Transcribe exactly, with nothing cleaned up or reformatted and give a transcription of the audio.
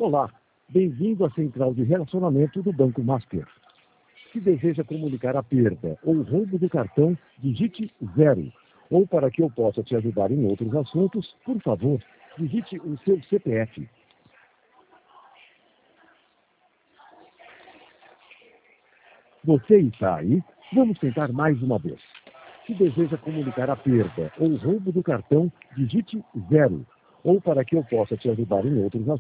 Olá, bem-vindo à central de relacionamento do Banco Master. Se deseja comunicar a perda ou roubo do cartão, digite zero. Ou para que eu possa te ajudar em outros assuntos, por favor, digite o seu C P F. Você está aí? Vamos tentar mais uma vez. Se deseja comunicar a perda ou roubo do cartão, digite zero. Ou para que eu possa te ajudar em outros assuntos,